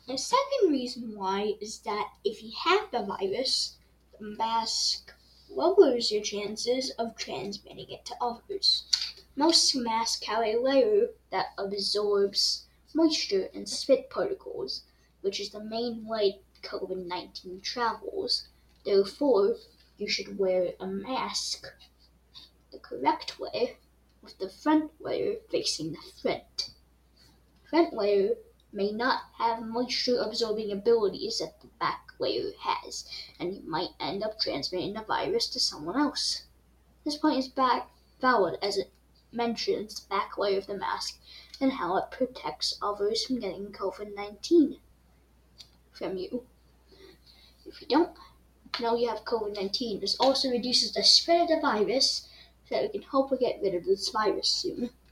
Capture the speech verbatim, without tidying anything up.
The second reason why is that if you have the virus, the mask lowers your chances of transmitting it to others. Most masks have a layer that absorbs moisture and spit particles, which is the main way COVID nineteen travels. Therefore, you should wear a mask the correct way, with the front layer facing the front. Front layer may not have moisture absorbing abilities that the back layer has, and you might end up transmitting the virus to someone else. This point is back valid as it mentions the back layer of the mask and how it protects others from getting COVID nineteen from you. If you don't know you have COVID nineteen, this also reduces the spread of the virus so that we can hopefully get rid of this virus soon.